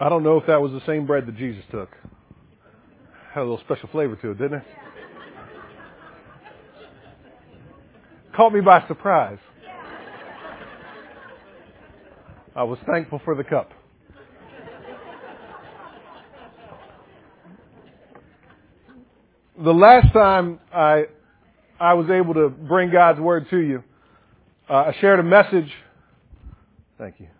I don't know if that was the same bread that Jesus took. Had a little special flavor to it, didn't it? Caught me by surprise. I was thankful for the cup. The last time I was able to bring God's Word to you, I shared a message. Thank you.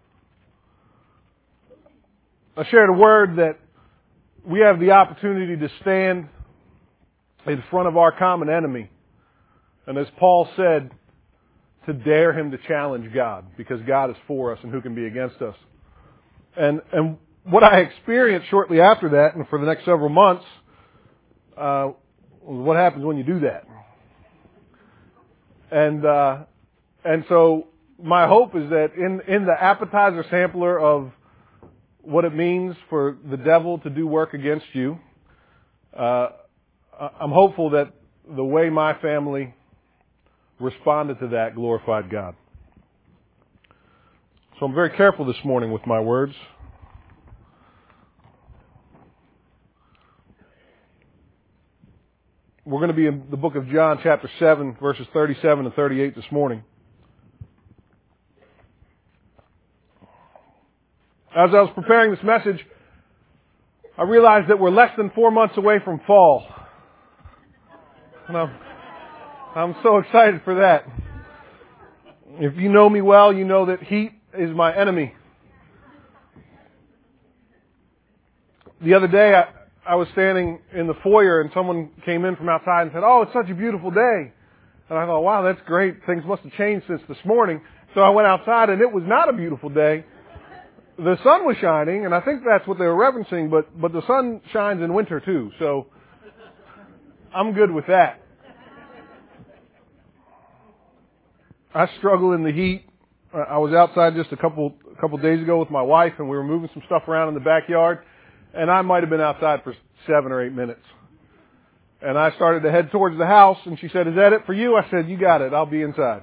I shared a word that we have the opportunity to stand in front of our common enemy. And as Paul said, to dare him to challenge God, because God is for us and who can be against us. And what I experienced shortly after that, and for the next several months, was what happens when you do that. And so my hope is that in the appetizer sampler of what it means for the devil to do work against you, I'm hopeful that the way my family responded to that glorified God. So I'm very careful this morning with my words. We're going to be in the book of John, chapter 7, verses 37 and 38 this morning. As I was preparing this message, I realized that we're less than 4 months away from fall. And I'm so excited for that. If you know me well, you know that heat is my enemy. The other day, I was standing in the foyer and someone came in from outside and said, "Oh, it's such a beautiful day." And I thought, wow, that's great. Things must have changed since this morning. So I went outside and it was not a beautiful day. The sun was shining, and I think that's what they were referencing, but the sun shines in winter too, so I'm good with that. I struggle in the heat. I was outside just a couple days ago with my wife, and we were moving some stuff around in the backyard, and I might have been outside for 7 or 8 minutes. And I started to head towards the house, and she said, "Is that it for you?" I said, "You got it. I'll be inside."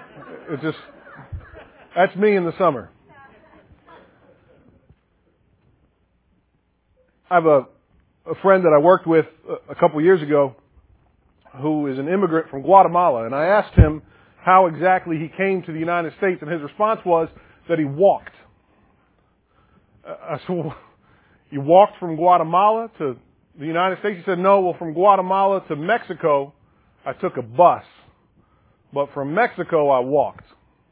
That's me in the summer. I have a friend that I worked with a couple years ago who is an immigrant from Guatemala, and I asked him how exactly he came to the United States, and his response was that he walked. I said, "Well, you walked from Guatemala to the United States?" He said, "No, well, from Guatemala to Mexico, I took a bus, but from Mexico, I walked."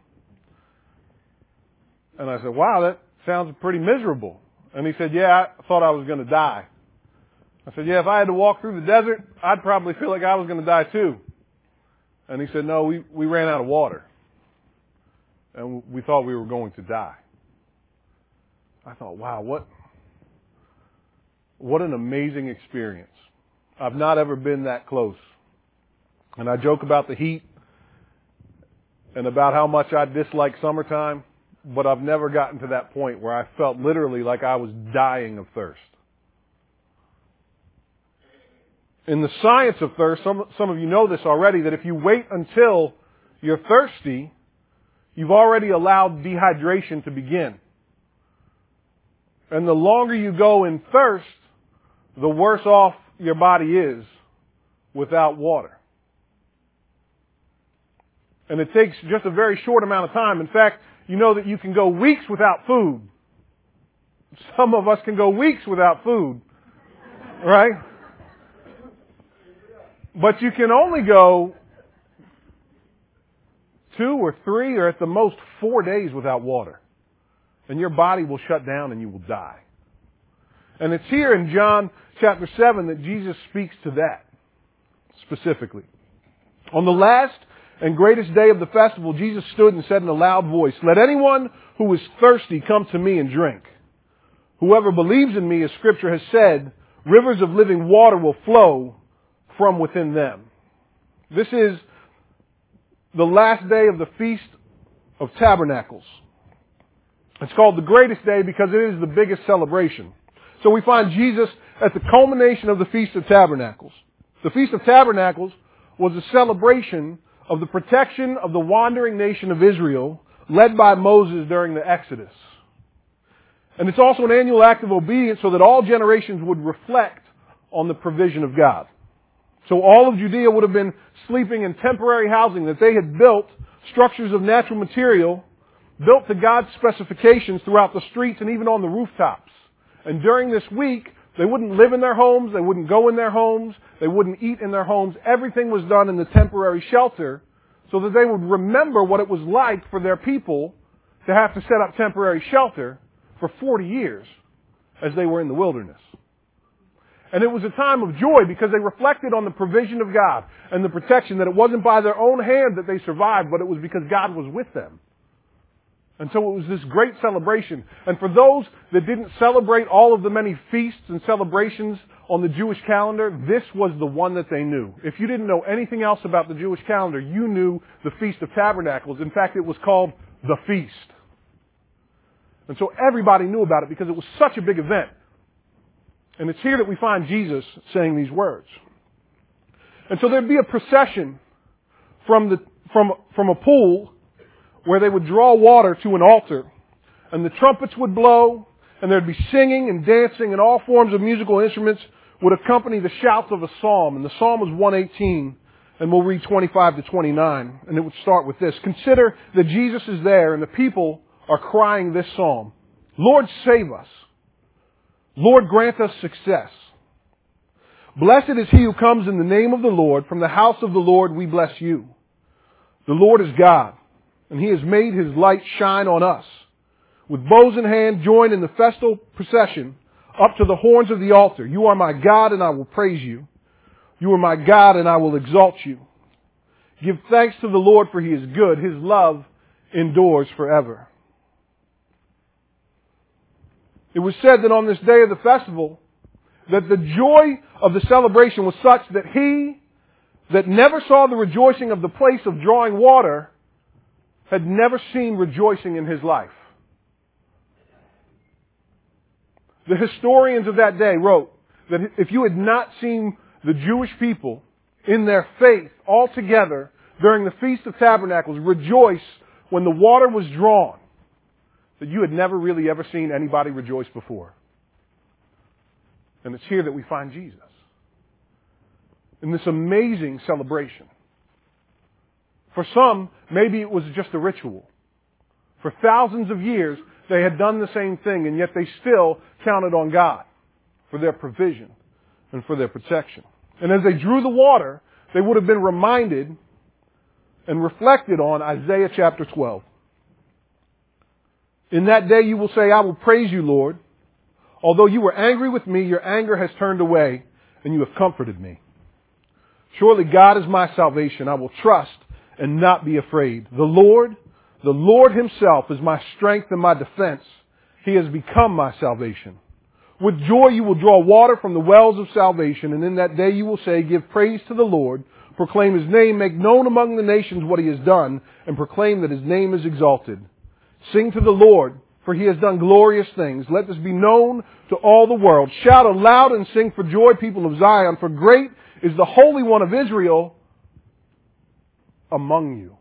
And I said, "Wow, that sounds pretty miserable." And he said, "Yeah, I thought I was going to die." I said, "Yeah, if I had to walk through the desert, I'd probably feel like I was going to die too." And he said, "No, we ran out of water. And we thought we were going to die." I thought, wow, what an amazing experience. I've not ever been that close. And I joke about the heat and about how much I dislike summertime, but I've never gotten to that point where I felt literally like I was dying of thirst. In the science of thirst, some of you know this already, that if you wait until you're thirsty, you've already allowed dehydration to begin. And the longer you go in thirst, the worse off your body is without water. And it takes just a very short amount of time. In fact, you know that you can go weeks without food. Some of us can go weeks without food, right? But you can only go 2 or 3 or at the most 4 days without water. And your body will shut down and you will die. And it's here in John chapter 7 that Jesus speaks to that specifically. On the last and greatest day of the festival, Jesus stood and said in a loud voice, "Let anyone who is thirsty come to me and drink. Whoever believes in me, as Scripture has said, rivers of living water will flow from within them." This is the last day of the Feast of Tabernacles. It's called the greatest day because it is the biggest celebration. So we find Jesus at the culmination of the Feast of Tabernacles. The Feast of Tabernacles was a celebration of the protection of the wandering nation of Israel led by Moses during the Exodus. And it's also an annual act of obedience so that all generations would reflect on the provision of God. So all of Judea would have been sleeping in temporary housing that they had built, structures of natural material, built to God's specifications throughout the streets and even on the rooftops. And during this week, they wouldn't live in their homes, they wouldn't go in their homes, they wouldn't eat in their homes. Everything was done in the temporary shelter so that they would remember what it was like for their people to have to set up temporary shelter for 40 years as they were in the wilderness. And it was a time of joy because they reflected on the provision of God and the protection, that it wasn't by their own hand that they survived, but it was because God was with them. And so it was this great celebration. And for those that didn't celebrate all of the many feasts and celebrations on the Jewish calendar, this was the one that they knew. If you didn't know anything else about the Jewish calendar, you knew the Feast of Tabernacles. In fact, it was called the Feast. And so everybody knew about it because it was such a big event. And it's here that we find Jesus saying these words. And so there'd be a procession from a pool where they would draw water to an altar, and the trumpets would blow, and there'd be singing and dancing, and all forms of musical instruments would accompany the shouts of a psalm. And the psalm was 118, and we'll read 25 to 29, and it would start with this. Consider that Jesus is there, and the people are crying this psalm. Lord, save us. Lord, grant us success. Blessed is he who comes in the name of the Lord. From the house of the Lord we bless you. The Lord is God, and he has made his light shine on us. With bows in hand, join in the festal procession up to the horns of the altar. You are my God, and I will praise you. You are my God, and I will exalt you. Give thanks to the Lord, for he is good. His love endures forever. It was said that on this day of the festival, that the joy of the celebration was such that he that never saw the rejoicing of the place of drawing water had never seen rejoicing in his life. The historians of that day wrote that if you had not seen the Jewish people in their faith all together during the Feast of Tabernacles rejoice when the water was drawn, that you had never really ever seen anybody rejoice before. And it's here that we find Jesus in this amazing celebration. For some, maybe it was just a ritual. For thousands of years, they had done the same thing, and yet they still counted on God for their provision and for their protection. And as they drew the water, they would have been reminded and reflected on Isaiah chapter 12. In that day you will say, I will praise you, Lord. Although you were angry with me, your anger has turned away, and you have comforted me. Surely God is my salvation. I will trust and not be afraid. The Lord himself is my strength and my defense. He has become my salvation. With joy you will draw water from the wells of salvation, and in that day you will say, give praise to the Lord, proclaim his name, make known among the nations what he has done, and proclaim that his name is exalted. Sing to the Lord, for he has done glorious things. Let this be known to all the world. Shout aloud and sing for joy, people of Zion, for great is the Holy One of Israel among you.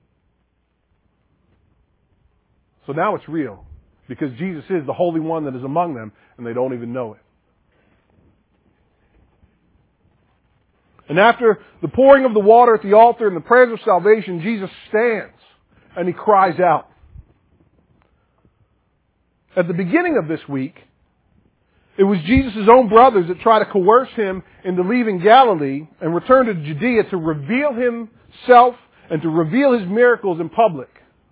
So now it's real, because Jesus is the Holy One that is among them, and they don't even know it. And after the pouring of the water at the altar and the prayers of salvation, Jesus stands and he cries out. At the beginning of this week, it was Jesus' own brothers that tried to coerce him into leaving Galilee and return to Judea to reveal himself and to reveal his miracles in public.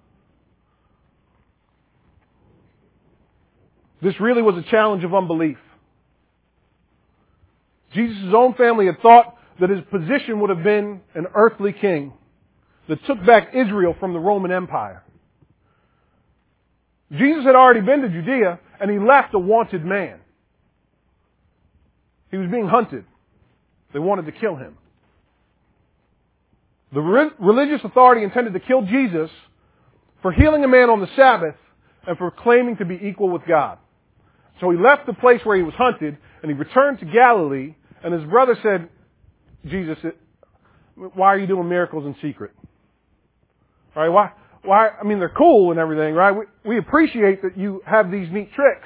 This really was a challenge of unbelief. Jesus' own family had thought that his position would have been an earthly king that took back Israel from the Roman Empire. Jesus had already been to Judea, and he left a wanted man. He was being hunted. They wanted to kill him. The religious authority intended to kill Jesus for healing a man on the Sabbath and for claiming to be equal with God. So he left the place where he was hunted, and he returned to Galilee, and his brother said, Jesus, why are you doing miracles in secret? All right, why, I mean, they're cool and everything, right? We appreciate that you have these neat tricks.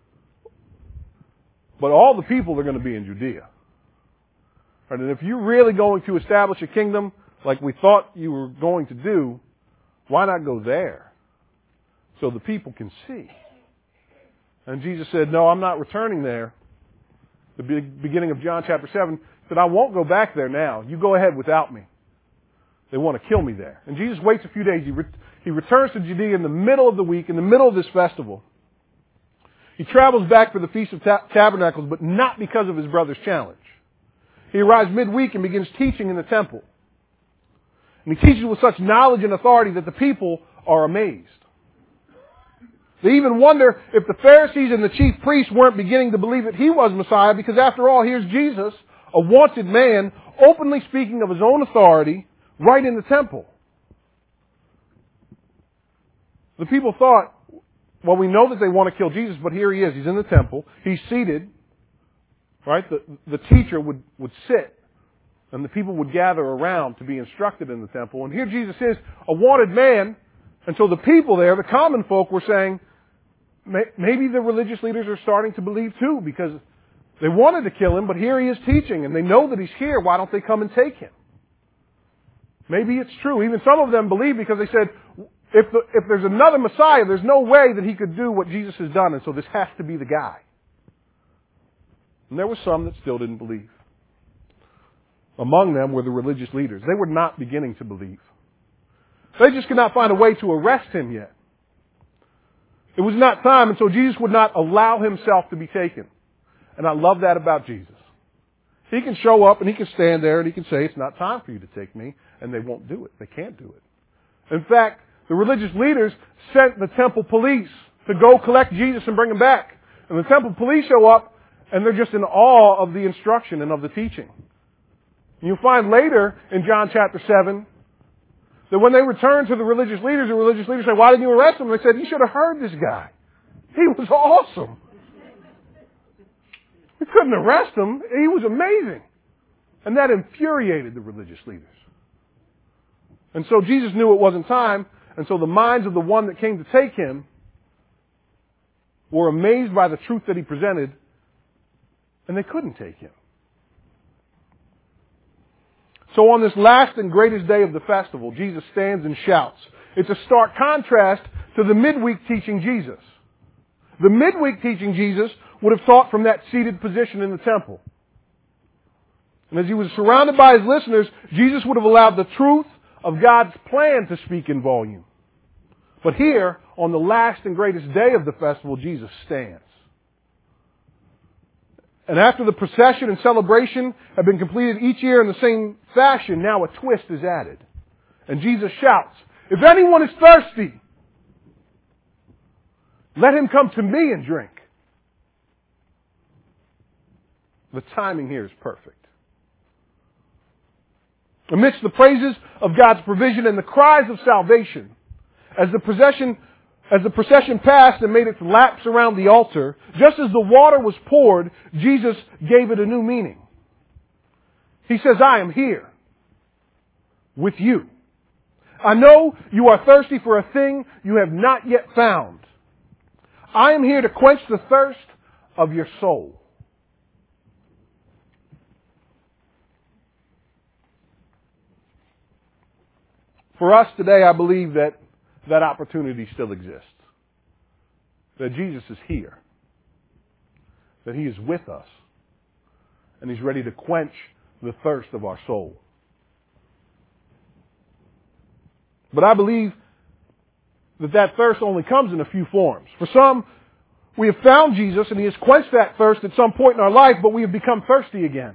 But all the people are going to be in Judea. Right? And if you're really going to establish a kingdom like we thought you were going to do, why not go there so the people can see? And Jesus said, no, I'm not returning there. The beginning of John chapter 7 said, I won't go back there now. You go ahead without me. They want to kill me there. And Jesus waits a few days. He returns to Judea in the middle of the week, in the middle of this festival. He travels back for the Feast of Tabernacles, but not because of his brother's challenge. He arrives midweek and begins teaching in the temple. And he teaches with such knowledge and authority that the people are amazed. They even wonder if the Pharisees and the chief priests weren't beginning to believe that he was Messiah, because after all, here's Jesus, a wanted man, openly speaking of his own authority right in the temple. The people thought, well, we know that they want to kill Jesus, but here he is. He's in the temple. He's seated. Right? The teacher would sit, and the people would gather around to be instructed in the temple. And here Jesus is, a wanted man. And so the people there, the common folk, were saying, maybe the religious leaders are starting to believe too, because they wanted to kill him, but here he is teaching, and they know that he's here. Why don't they come and take him? Maybe it's true. Even some of them believe, because they said, if there's another Messiah, there's no way that he could do what Jesus has done, and so this has to be the guy. And there were some that still didn't believe. Among them were the religious leaders. They were not beginning to believe. They just could not find a way to arrest him yet. It was not time, and so Jesus would not allow himself to be taken. And I love that about Jesus. He can show up and he can stand there and he can say, it's not time for you to take me, and they won't do it. They can't do it. In fact, the religious leaders sent the temple police to go collect Jesus and bring him back. And the temple police show up, and they're just in awe of the instruction and of the teaching. You'll find later in John chapter 7 that when they return to the religious leaders say, why didn't you arrest him? And they said, you should have heard this guy. He was awesome. We couldn't arrest him. He was amazing. And that infuriated the religious leaders. And so Jesus knew it wasn't time, and so the minds of the one that came to take him were amazed by the truth that he presented, and they couldn't take him. So on this last and greatest day of the festival, Jesus stands and shouts. It's a stark contrast to the midweek teaching Jesus. The midweek teaching Jesus would have taught from that seated position in the temple. And as he was surrounded by his listeners, Jesus would have allowed the truth of God's plan to speak in volume. But here, on the last and greatest day of the festival, Jesus stands. And after the procession and celebration have been completed each year in the same fashion, now a twist is added. And Jesus shouts, if anyone is thirsty, let him come to me and drink. The timing here is perfect. Amidst the praises of God's provision and the cries of salvation, as the procession passed and made its laps around the altar, just as the water was poured, Jesus gave it a new meaning. He says, I am here with you. I know you are thirsty for a thing you have not yet found. I am here to quench the thirst of your soul. For us today, I believe that opportunity still exists. That Jesus is here. That He is with us. And He's ready to quench the thirst of our soul. But I believe that thirst only comes in a few forms. For some, we have found Jesus and He has quenched that thirst at some point in our life, but we have become thirsty again.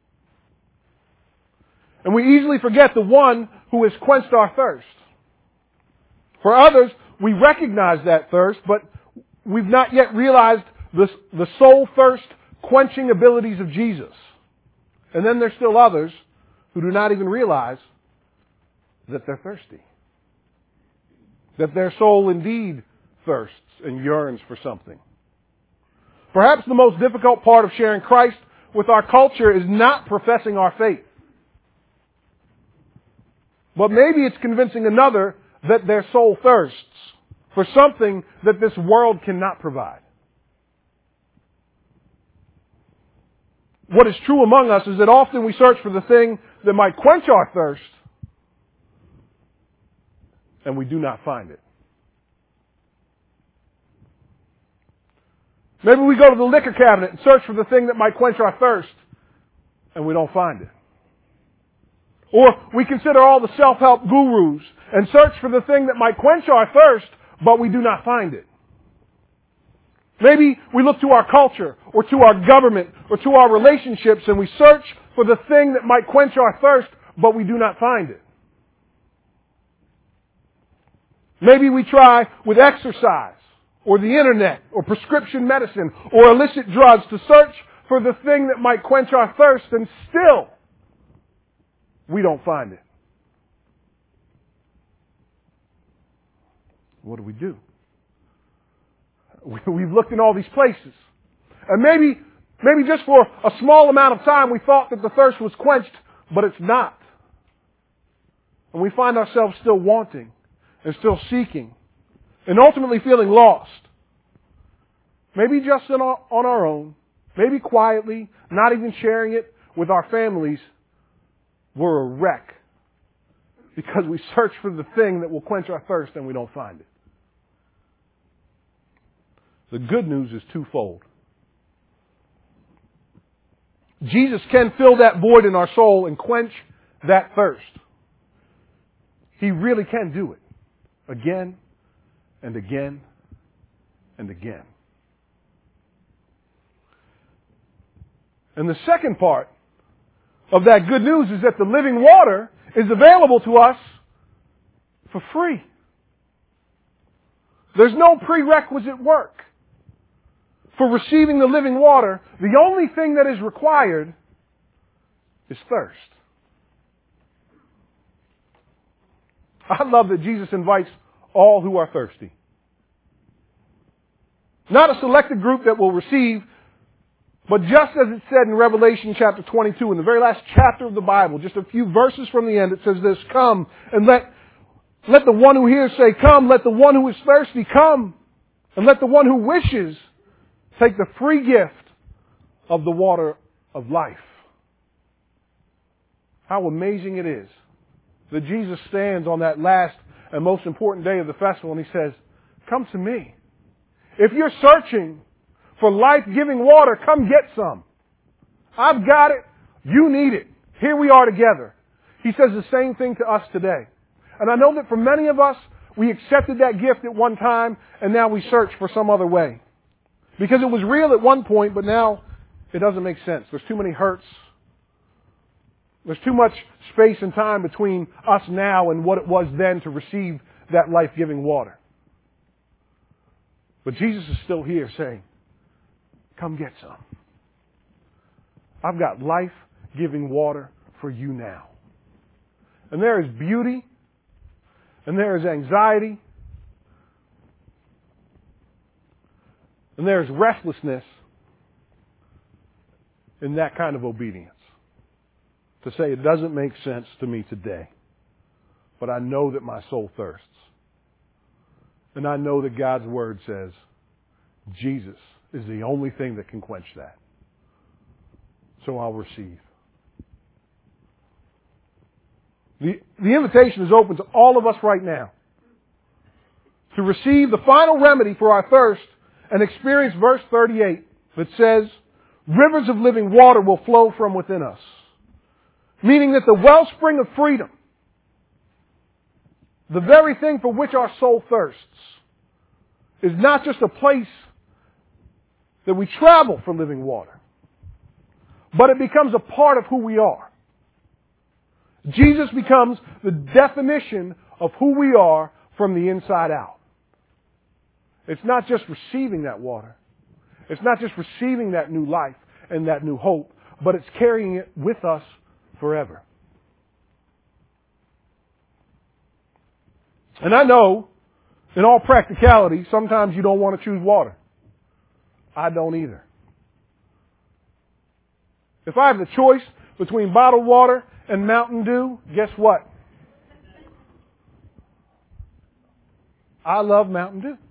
And we easily forget the one who has quenched our thirst. For others, we recognize that thirst, but we've not yet realized the soul thirst quenching abilities of Jesus. And then there's still others who do not even realize that they're thirsty. That their soul indeed thirsts and yearns for something. Perhaps the most difficult part of sharing Christ with our culture is not professing our faith. But maybe it's convincing another that their soul thirsts for something that this world cannot provide. What is true among us is that often we search for the thing that might quench our thirst, and we do not find it. Maybe we go to the liquor cabinet and search for the thing that might quench our thirst, and we don't find it. Or we consider all the self-help gurus and search for the thing that might quench our thirst, but we do not find it. Maybe we look to our culture or to our government or to our relationships and we search for the thing that might quench our thirst, but we do not find it. Maybe we try with exercise or the internet or prescription medicine or illicit drugs to search for the thing that might quench our thirst, and still we don't find it. What do? We've looked in all these places. And maybe just for a small amount of time we thought that the thirst was quenched, but it's not. And we find ourselves still wanting and still seeking and ultimately feeling lost. Maybe just on our own, maybe quietly, not even sharing it with our families. We're a wreck because we search for the thing that will quench our thirst and we don't find it. The good news is twofold. Jesus can fill that void in our soul and quench that thirst. He really can do it again and again and again. And the second part of that good news is that the living water is available to us for free. There's no prerequisite work for receiving the living water. The only thing that is required is thirst. I love that Jesus invites all who are thirsty. Not a selected group that will receive, but just as it said in Revelation chapter 22, in the very last chapter of the Bible, just a few verses from the end, it says this: "Come and let the one who hears say, come. Let the one who is thirsty come. And let the one who wishes take the free gift of the water of life." How amazing it is that Jesus stands on that last and most important day of the festival and He says, "Come to me. If you're searching for life-giving water, come get some. I've got it. You need it. Here we are together." He says the same thing to us today. And I know that for many of us, we accepted that gift at one time and now we search for some other way. Because it was real at one point, but now it doesn't make sense. There's too many hurts. There's too much space and time between us now and what it was then to receive that life-giving water. But Jesus is still here saying, "Come get some. I've got life-giving water for you now." And there is beauty, and there is anxiety, and there is restlessness in that kind of obedience. To say, it doesn't make sense to me today, but I know that my soul thirsts. And I know that God's Word says Jesus is the only thing that can quench that. So I'll receive. The invitation is open to all of us right now to receive the final remedy for our thirst and experience verse 38 that says, "Rivers of living water will flow from within us." Meaning that the wellspring of freedom, the very thing for which our soul thirsts, is not just a place that we travel for living water, but it becomes a part of who we are. Jesus becomes the definition of who we are from the inside out. It's not just receiving that water. It's not just receiving that new life and that new hope, but it's carrying it with us forever. And I know, in all practicality, sometimes you don't want to choose water. I don't either. If I have the choice between bottled water and Mountain Dew, guess what? I love Mountain Dew.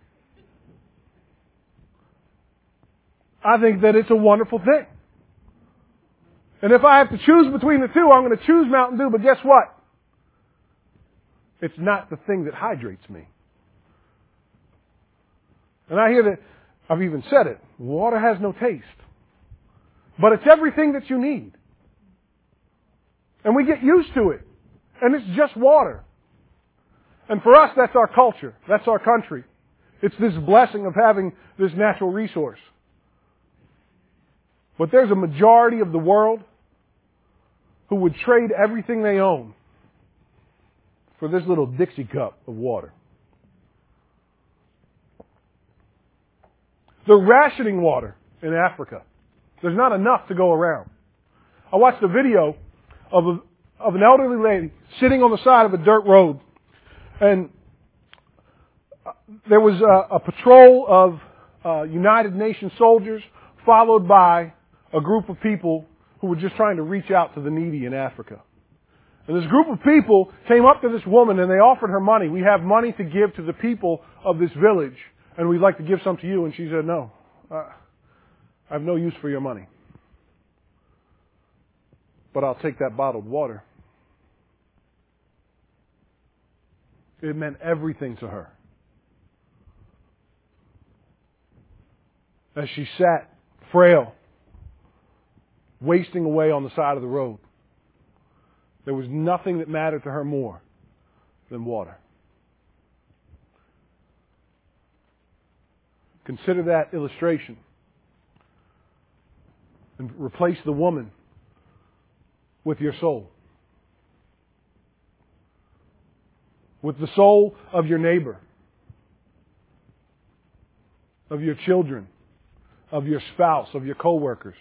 I think that it's a wonderful thing. And if I have to choose between the two, I'm going to choose Mountain Dew. But guess what? It's not the thing that hydrates me. And I hear that, I've even said it, water has no taste. But it's everything that you need. And we get used to it. And it's just water. And for us, that's our culture. That's our country. It's this blessing of having this natural resource. But there's a majority of the world who would trade everything they own for this little Dixie cup of water. They're rationing water in Africa. There's not enough to go around. I watched a video of an elderly lady sitting on the side of a dirt road. And there was a patrol of United Nations soldiers followed by a group of people who were just trying to reach out to the needy in Africa. And this group of people came up to this woman and they offered her money. We have money to give to the people of this village and we'd like to give some to you. And she said, no, I have no use for your money. But I'll take that bottled water. It meant everything to her. As she sat, frail, wasting away on the side of the road, there was nothing that mattered to her more than water. Consider that illustration and replace the woman with your soul. With the soul of your neighbor, of your children, of your spouse, of your coworkers.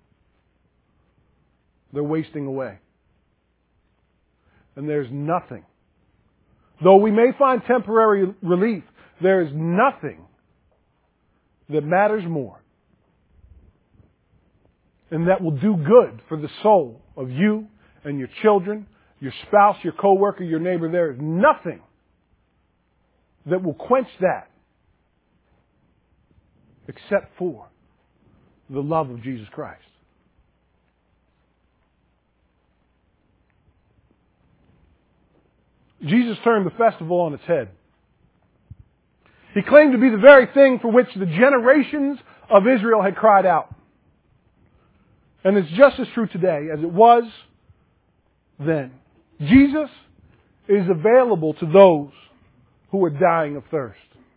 They're wasting away. And there's nothing. Though we may find temporary relief, there is nothing that matters more and that will do good for the soul of you and your children, your spouse, your coworker, your neighbor. There is nothing that will quench that except for the love of Jesus Christ. Jesus turned the festival on its head. He claimed to be the very thing for which the generations of Israel had cried out. And it's just as true today as it was then. Jesus is available to those who are dying of thirst.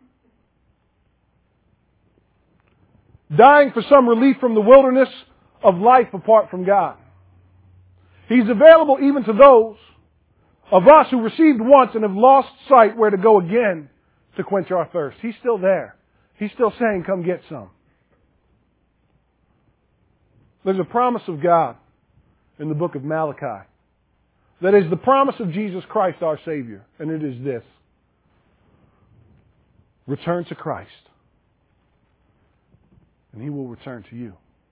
Dying for some relief from the wilderness of life apart from God. He's available even to those of us who received once and have lost sight where to go again to quench our thirst. He's still there. He's still saying, come get some. There's a promise of God in the book of Malachi that is the promise of Jesus Christ our Savior. And it is this. Return to Christ. And He will return to you.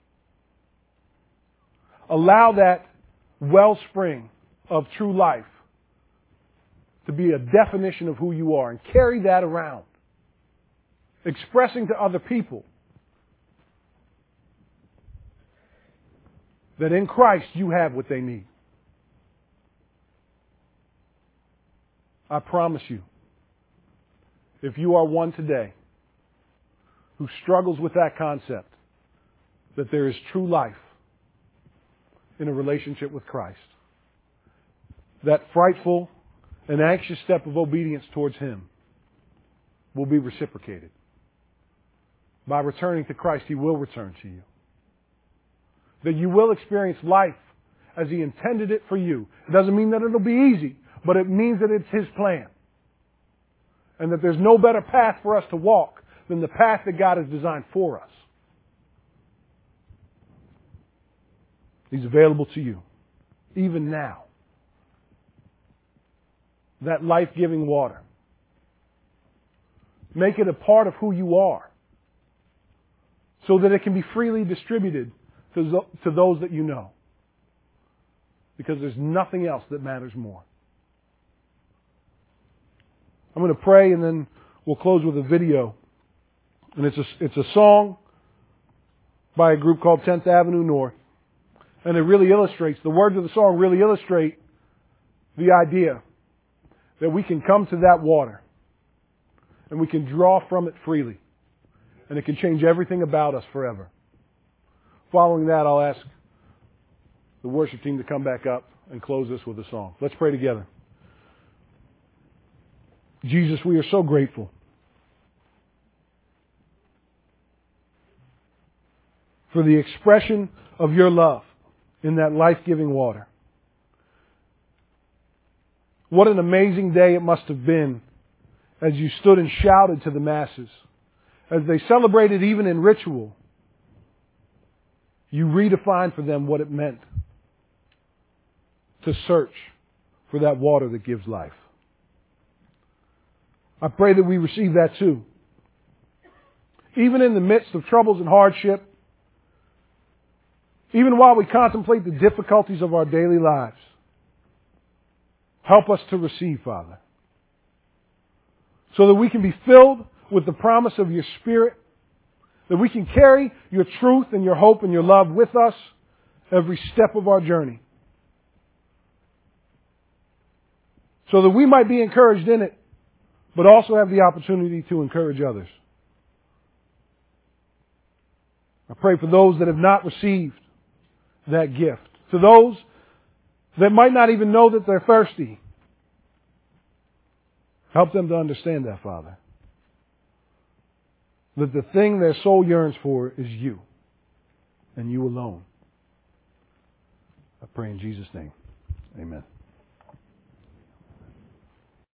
Allow that wellspring of true life to be a definition of who you are and carry that around. Expressing to other people that in Christ you have what they need. I promise you, if you are one today who struggles with that concept, that there is true life in a relationship with Christ, that frightful and anxious step of obedience towards Him will be reciprocated. By returning to Christ, He will return to you. That you will experience life as He intended it for you. It doesn't mean that it'll be easy, but it means that it's His plan. And that there's no better path for us to walk than the path that God has designed for us. He's available to you, even now. That life-giving water. Make it a part of who you are, so that it can be freely distributed to those that you know. Because there's nothing else that matters more. I'm going to pray and then we'll close with a video. And it's a song by a group called 10th Avenue North. And it really illustrates, the words of the song really illustrate the idea that we can come to that water and we can draw from it freely. And it can change everything about us forever. Following that, I'll ask the worship team to come back up and close this with a song. Let's pray together. Jesus, we are so grateful for the expression of your love in that life-giving water. What an amazing day it must have been as you stood and shouted to the masses. As they celebrated even in ritual, you redefined for them what it meant to search for that water that gives life. I pray that we receive that too. Even in the midst of troubles and hardship, even while we contemplate the difficulties of our daily lives, help us to receive, Father, so that we can be filled with the promise of your Spirit, that we can carry your truth and your hope and your love with us every step of our journey, so that we might be encouraged in it, but also have the opportunity to encourage others. I pray for those that have not received that gift, to those that might not even know that they're thirsty. Help them to understand that, Father. That the thing their soul yearns for is you, and you alone. I pray in Jesus' name. Amen.